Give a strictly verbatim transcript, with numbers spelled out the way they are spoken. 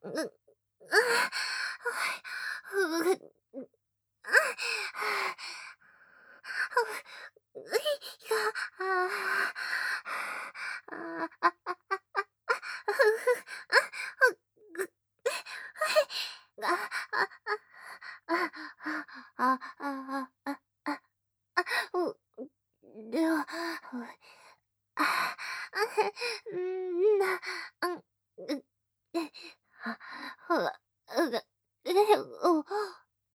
う、あ、ふう、う、あ、ふ、うい、が、ああ、ああ、あ、あ、あ、あ、あ、ふふ、あ、ふ、ぐ、はい、あ、あ、あ、あ、あ、あ、あ、あ、あ、あ、う、では、ふ、あ、あへ、んな、あん、う、え、は、ふわ、うが、え、お